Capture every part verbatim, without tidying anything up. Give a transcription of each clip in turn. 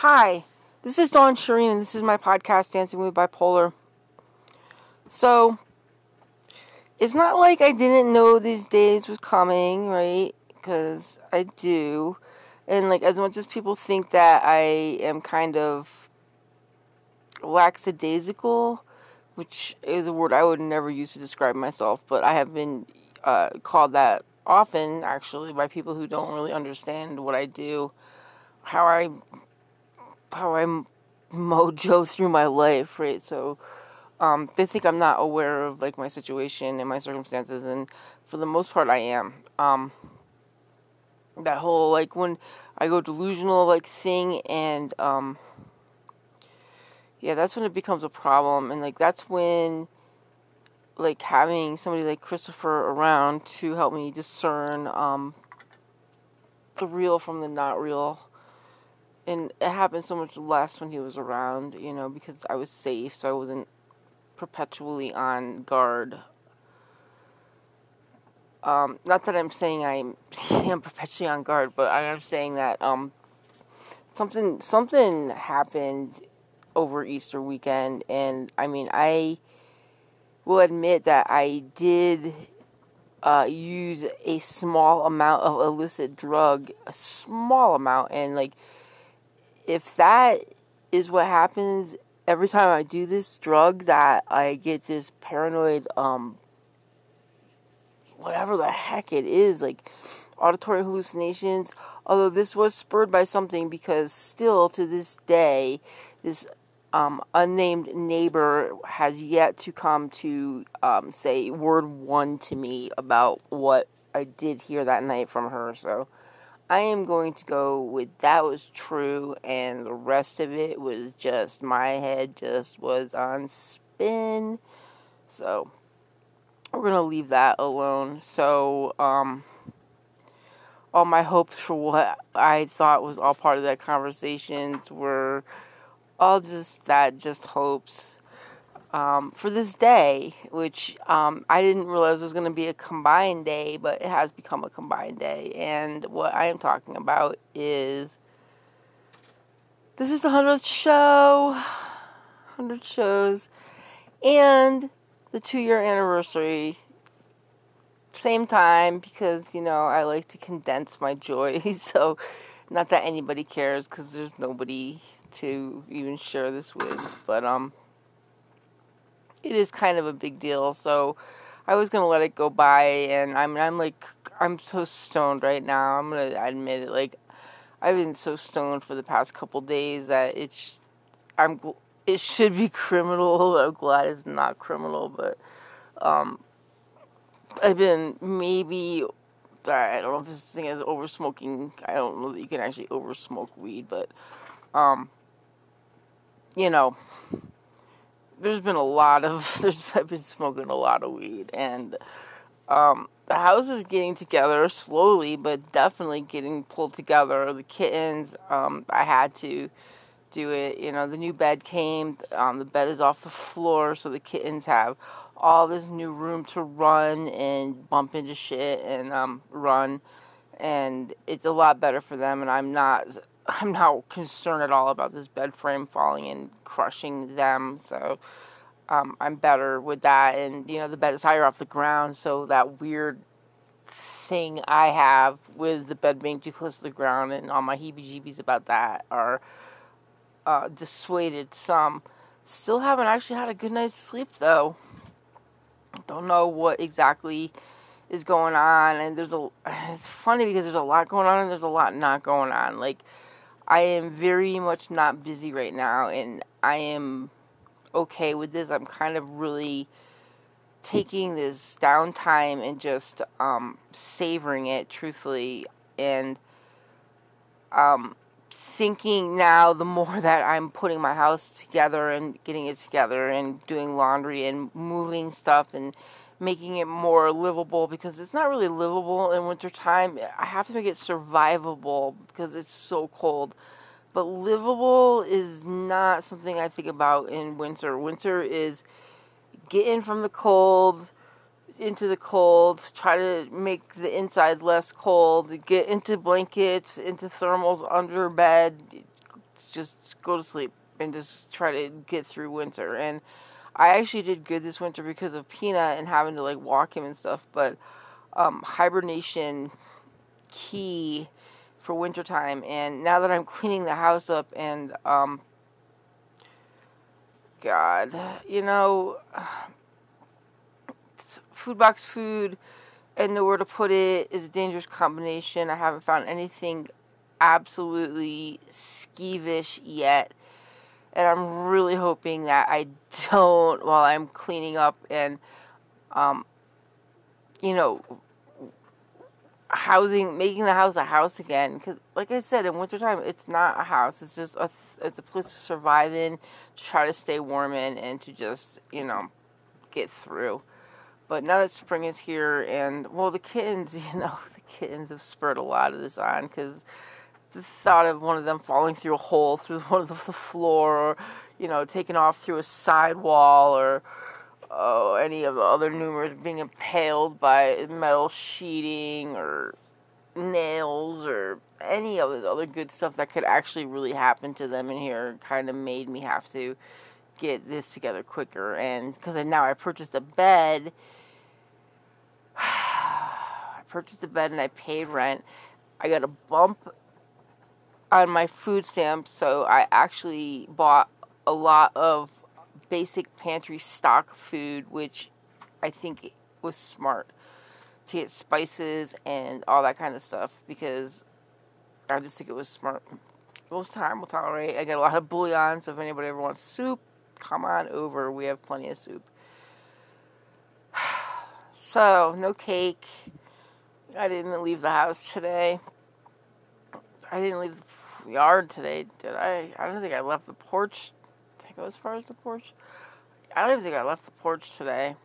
Hi, this is Dawn Shireen, and this is my podcast, Dancing with Bipolar. So, it's not like I didn't know these days was coming, right? Because I do. And, like, as much as people think that I am kind of lackadaisical, which is a word I would never use to describe myself, but I have been uh, called that often, actually, by people who don't really understand what I do, how I how I mojo through my life, right? So, um, they think I'm not aware of, like, my situation and my circumstances, and for the most part, I am. Um, that whole, like, when I go delusional, like, thing, and, um, yeah, that's when it becomes a problem, and, like, that's when, like, having somebody like Christopher around to help me discern, um, the real from the not real. And it happened so much less when he was around, you know, because I was safe, so I wasn't perpetually on guard. Um, not that I'm saying I'm, I'm perpetually on guard, but I am saying that um, something something happened over Easter weekend, and I mean, I will admit that I did uh, use a small amount of illicit drug, a small amount, and like, if that is what happens every time I do this drug, that I get this paranoid, um, whatever the heck it is, like auditory hallucinations. Although this was spurred by something, because still to this day, this um, unnamed neighbor has yet to come to um, say word one to me about what I did hear that night from her. So I am going to go with that was true, and the rest of it was just, my head just was on spin. So we're going to leave that alone. So, um, all my hopes for what I thought was all part of that conversations were all just that, just hopes. Um, for this day, which um, I didn't realize was going to be a combined day, but it has become a combined day. And what I am talking about is, this is the hundredth show, one hundred shows, and the two-year anniversary. Same time, because, you know, I like to condense my joy, so not that anybody cares, because there's nobody to even share this with, but, um, it is kind of a big deal, so I was gonna let it go by, and I'm, I'm like, I'm so stoned right now, I'm gonna admit it, like, I've been so stoned for the past couple days that it's, I'm, it should be criminal. I'm glad it's not criminal, but, um, I've been maybe, I don't know if this thing is over smoking. I don't know that you can actually over smoke weed, but, um, you know, there's been a lot of, there's, I've been smoking a lot of weed, and, um, the house is getting together slowly, but definitely getting pulled together. The kittens, um, I had to do it, you know, the new bed came, um, the bed is off the floor, so the kittens have all this new room to run and bump into shit and, um, run, and it's a lot better for them, and I'm not, I'm not concerned at all about this bed frame falling and crushing them, so, um, I'm better with that, and, you know, the bed is higher off the ground, so that weird thing I have with the bed being too close to the ground and all my heebie-jeebies about that are uh, dissuaded some. Still haven't actually had a good night's sleep, though. Don't know what exactly is going on, and there's a, it's funny because there's a lot going on and there's a lot not going on. Like, I am very much not busy right now, and I am okay with this. I'm kind of really taking this downtime and just um, savoring it, truthfully, and um, thinking now, the more that I'm putting my house together and getting it together and doing laundry and moving stuff and making it more livable, because it's not really livable in wintertime. I have to make it survivable because it's so cold. But livable is not something I think about in winter. Winter is getting from the cold into the cold, try to make the inside less cold, get into blankets, into thermals under bed, just go to sleep and just try to get through winter. And I actually did good this winter because of Peanut and having to like walk him and stuff. But um, hibernation key for wintertime. And now that I'm cleaning the house up and um, God, you know, food box food and nowhere to put it is a dangerous combination. I haven't found anything absolutely skeevish yet. And I'm really hoping that I don't while I'm cleaning up and, um, you know, housing, making the house a house again. Because, like I said, in wintertime, it's not a house. It's just a, it's a place to survive in, to try to stay warm in, and to just, you know, get through. But now that spring is here, and, well, the kittens, you know, the kittens have spurred a lot of this on, because the thought of one of them falling through a hole through one of the floor, or, you know, taking off through a sidewall, or oh, any of the other numerous being impaled by metal sheeting, or nails, or any of the other good stuff that could actually really happen to them in here, kind of made me have to get this together quicker. And because now I purchased a bed, I purchased a bed and I paid rent. I got a bump on my food stamps, so I actually bought a lot of basic pantry stock food, which I think was smart to get spices and all that kind of stuff, because I just think it was smart. Most time will tolerate. I got a lot of bouillon, so if anybody ever wants soup, come on over. We have plenty of soup. So, no cake. I didn't leave the house today. I didn't leave the yard today, did I? I don't think I left the porch. Did I go as far as the porch? I don't even think I left the porch today.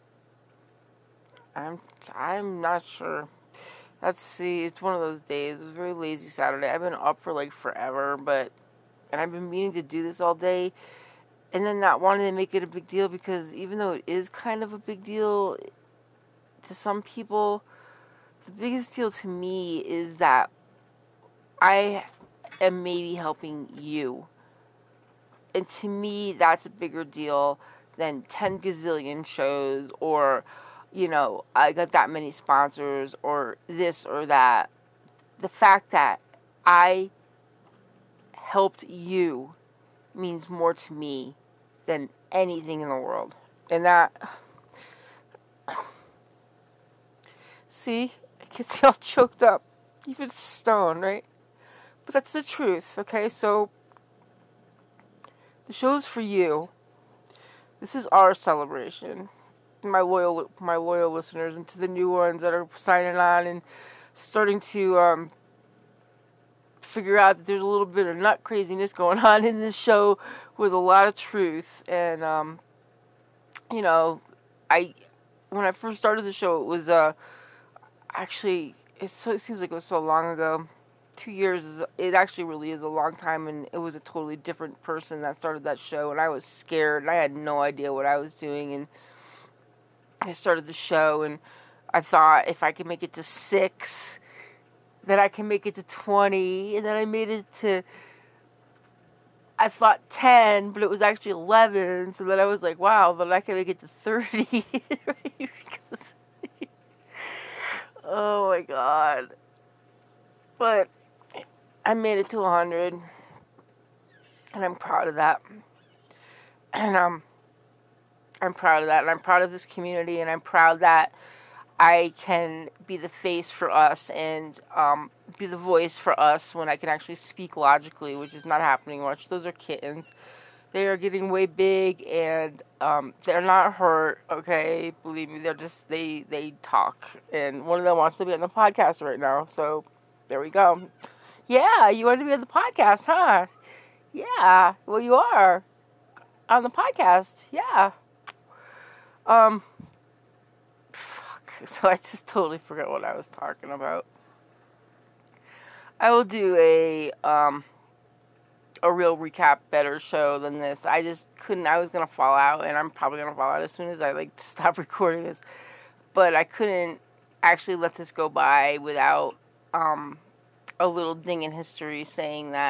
I'm I'm not sure. Let's see. It's one of those days. It was a very lazy Saturday. I've been up for like forever, but and I've been meaning to do this all day, and then not wanting to make it a big deal, because even though it is kind of a big deal to some people, the biggest deal to me is that I am maybe helping you. And to me, that's a bigger deal than ten gazillion shows, or, you know, I got that many sponsors, or this or that. The fact that I helped you means more to me than anything in the world. And that, see, it gets me all choked up, even stoned, right? But that's the truth, okay? So, the show's for you. This is our celebration. My loyal, my loyal listeners, and to the new ones that are signing on and starting to um, figure out that there's a little bit of nut craziness going on in this show with a lot of truth. And um, you know, I when I first started the show, it was uh, actually it's so it seems like it was so long ago. Two years is it actually really is a long time, and it was a totally different person that started that show, and I was scared, and I had no idea what I was doing, and I started the show, and I thought if I could make it to six, then I can make it to twenty, and then I made it to, I thought ten, but it was actually eleven, so then I was like, wow, then I can make it to thirty. Oh my god. But I made it to one hundred, and I'm proud of that. And um, I'm proud of that, and I'm proud of this community, and I'm proud that I can be the face for us and um, be the voice for us when I can actually speak logically, which is not happening much. Those are kittens. They are getting way big, and um, they're not hurt, okay? Believe me, they're just, they, they talk. And one of them wants to be on the podcast right now, so there we go. Yeah, you want to be on the podcast, huh? Yeah, well, you are on the podcast. Yeah. Um, fuck. So I just totally forgot what I was talking about. I will do a, um, a real recap better show than this. I just couldn't, I was going to fall out, and I'm probably going to fall out as soon as I, like, stop recording this. But I couldn't actually let this go by without, um... a little ding in history saying that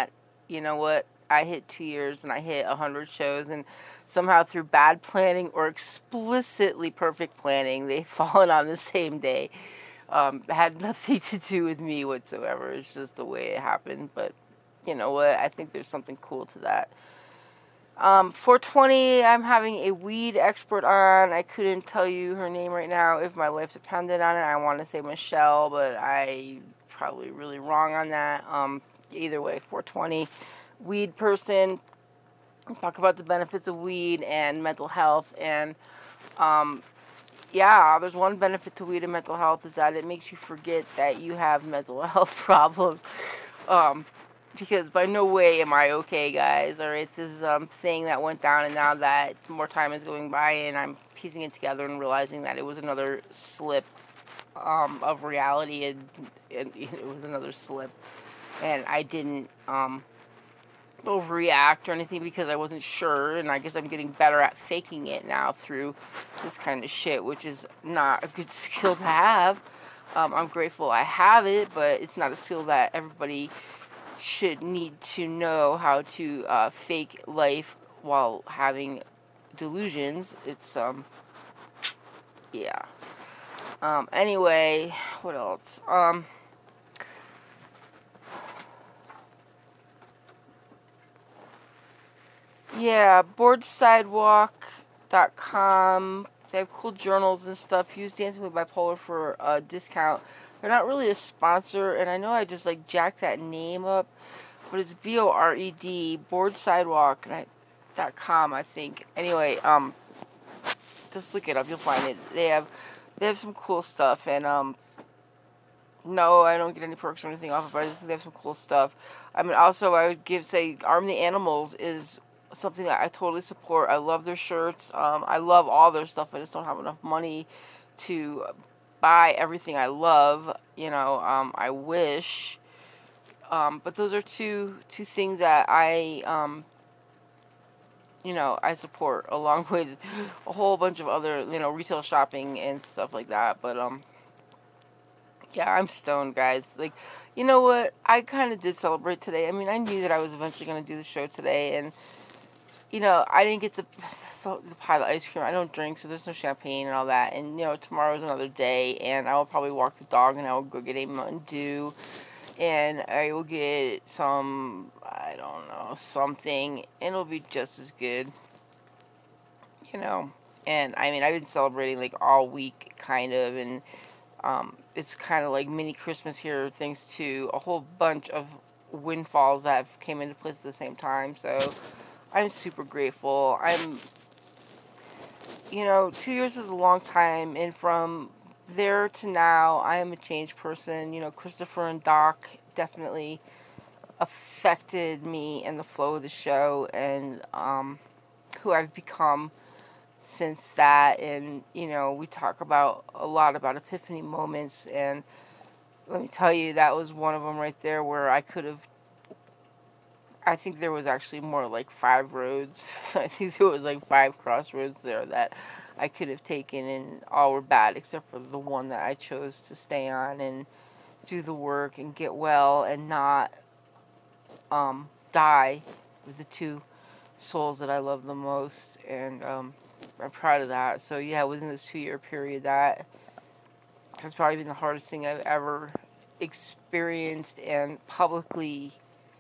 you know what? I hit two years and I hit a hundred shows, and somehow through bad planning or explicitly perfect planning, they've fallen on the same day. Um, it had nothing to do with me whatsoever. It's just the way it happened. But you know what? I think there's something cool to that. Um, four twenty, I'm having a weed expert on. I couldn't tell you her name right now if my life depended on it. I want to say Michelle, but I probably really wrong on that. Um, either way, four twenty, weed person. Talk about the benefits of weed and mental health. And um, yeah, there's one benefit to weed and mental health is that it makes you forget that you have mental health problems. Um, because by no way am I okay, guys. All right, this is um thing that went down, and now that more time is going by, and I'm piecing it together and realizing that it was another slip um of reality, and, and it was another slip, and I didn't um overreact or anything because I wasn't sure, and I guess I'm getting better at faking it now through this kind of shit, which is not a good skill to have. Um, I'm grateful I have it, but it's not a skill that everybody should need to know how to uh, fake life while having delusions. It's, um, yeah. Um, anyway, what else? Um, yeah, board sidewalk dot com. They have cool journals and stuff. Use Dancing with Bipolar for a discount. They're not really a sponsor, and I know I just, like, jacked that name up, but it's B O R E D, board sidewalk dot com, I think. Anyway, um, just look it up, you'll find it. They have, they have some cool stuff, and, um, no, I don't get any perks or anything off of it, but I just think they have some cool stuff. I mean, also, I would give, say, Arm the Animals is something that I totally support. I love their shirts. Um, I love all their stuff. I just don't have enough money to buy everything I love. You know, um, I wish. Um, but those are two two things that I, um, you know, I support, along with a whole bunch of other, you know, retail shopping and stuff like that. But um, yeah, I'm stoned, guys. Like, you know what? I kind of did celebrate today. I mean, I knew that I was eventually going to do the show today, and you know, I didn't get the, the pile of ice cream. I don't drink, so there's no champagne and all that. And, you know, tomorrow's another day, and I will probably walk the dog, and I will go get a Mountain Dew, and I will get some, I don't know, something, and it'll be just as good, you know. And, I mean, I've been celebrating, like, all week, kind of, and um, it's kind of like mini Christmas here, thanks to a whole bunch of windfalls that came into place at the same time, so I'm super grateful. I'm, you know, two years is a long time, and from there to now, I am a changed person. You know, Christopher and Doc definitely affected me and the flow of the show, and um, who I've become since that. And, you know, we talk about a lot about epiphany moments, and let me tell you, that was one of them right there where I could have, I think there was actually more like five roads. I think there was like five crossroads there that I could have taken, and all were bad except for the one that I chose to stay on and do the work and get well and not um, die with the two souls that I love the most. And um, I'm proud of that. So yeah, within this two year period, that has probably been the hardest thing I've ever experienced and publicly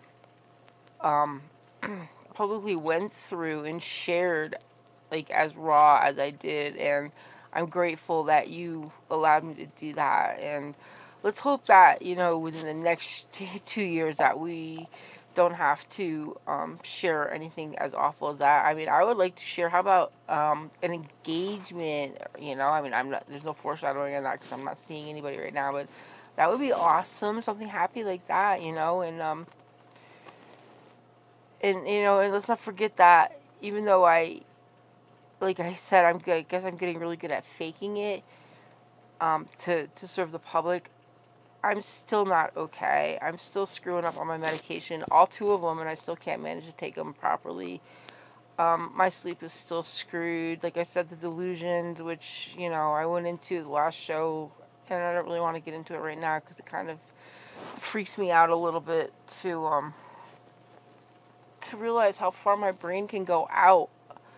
um, publicly went through and shared, like, as raw as I did, and I'm grateful that you allowed me to do that. And let's hope that, you know, within the next t- two years that we don't have to um, share anything as awful as that. I mean, I would like to share, how about um, an engagement, you know, I mean, I'm not, there's no foreshadowing on that because I'm not seeing anybody right now, but that would be awesome, something happy like that, you know. And um, And, you know, and let's not forget that even though I, like I said, I'm good, I guess I'm getting really good at faking it um, to, to serve the public, I'm still not okay. I'm still screwing up on my medication, all two of them, and I still can't manage to take them properly. Um, my sleep is still screwed. Like I said, the delusions, which, you know, I went into the last show, and I don't really want to get into it right now because it kind of freaks me out a little bit to, um, to realize how far my brain can go out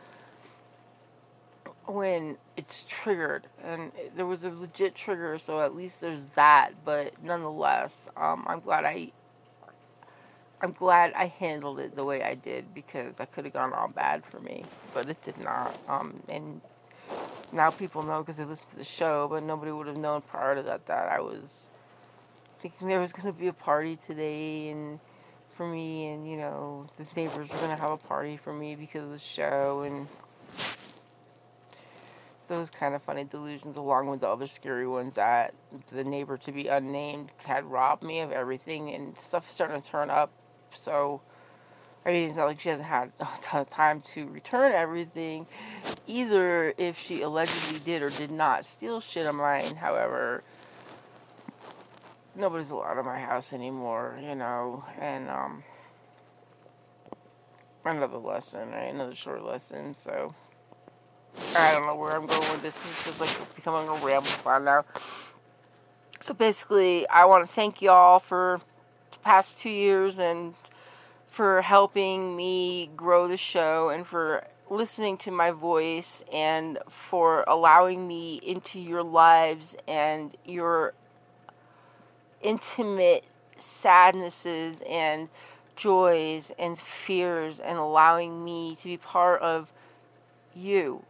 when it's triggered. And there was a legit trigger, so at least there's that. But nonetheless, um, I'm glad I I'm glad I handled it the way I did, because that could have gone all bad for me, but it did not. Um, and now people know because they listen to the show, but nobody would have known prior to that that I was thinking there was going to be a party today and for me, and, you know, the neighbors were going to have a party for me because of the show, and those kind of funny delusions, along with the other scary ones that the neighbor to be unnamed had robbed me of everything, and stuff is starting to turn up. So, I mean, it's not like she hasn't had a ton of time to return everything, either if she allegedly did or did not steal shit of mine. However, nobody's allowed in my house anymore, you know, and, um, another lesson, right, another short lesson, so, I don't know where I'm going with this. It's just, like, becoming a ramble spot now. So, basically, I want to thank y'all for the past two years, and for helping me grow the show, and for listening to my voice, and for allowing me into your lives and your intimate sadnesses and joys and fears, and allowing me to be part of you,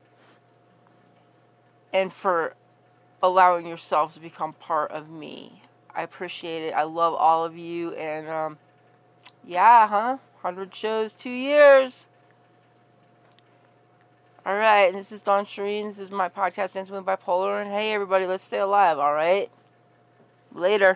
and for allowing yourselves to become part of me. I appreciate it. I love all of you, and um yeah, huh? one hundred shows, two years. Alright, this is Dawn Shireen. This is my podcast, Dancing with Bipolar. And hey, everybody, let's stay alive, alright? Later.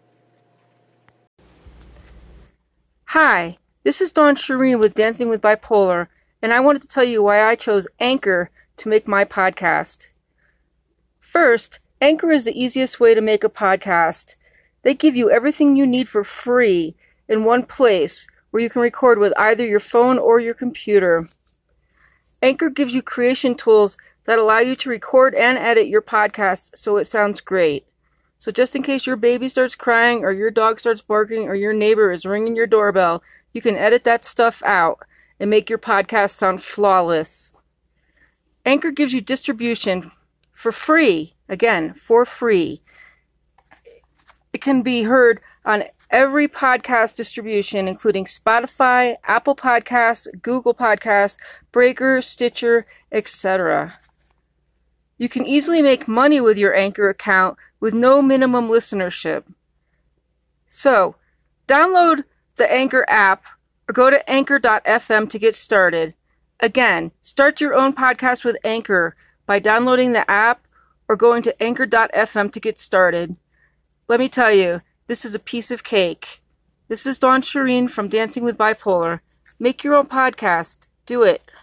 Hi, this is Dawn Shireen with Dancing with Bipolar. And I wanted to tell you why I chose Anchor to make my podcast. First, Anchor is the easiest way to make a podcast. They give you everything you need for free in one place, where you can record with either your phone or your computer. Anchor gives you creation tools that allow you to record and edit your podcast so it sounds great. So just in case your baby starts crying, or your dog starts barking, or your neighbor is ringing your doorbell, you can edit that stuff out and make your podcast sound flawless. Anchor gives you distribution for free. Again, for free. It can be heard on every podcast distribution, including Spotify, Apple Podcasts, Google Podcasts, Breaker, Stitcher, et cetera. You can easily make money with your Anchor account with no minimum listenership. So, download the Anchor app or go to anchor dot f m to get started. Again, start your own podcast with Anchor by downloading the app or going to anchor dot f m to get started. Let me tell you, this is a piece of cake. This is Dawn Shireen from Dancing with Bipolar. Make your own podcast. Do it.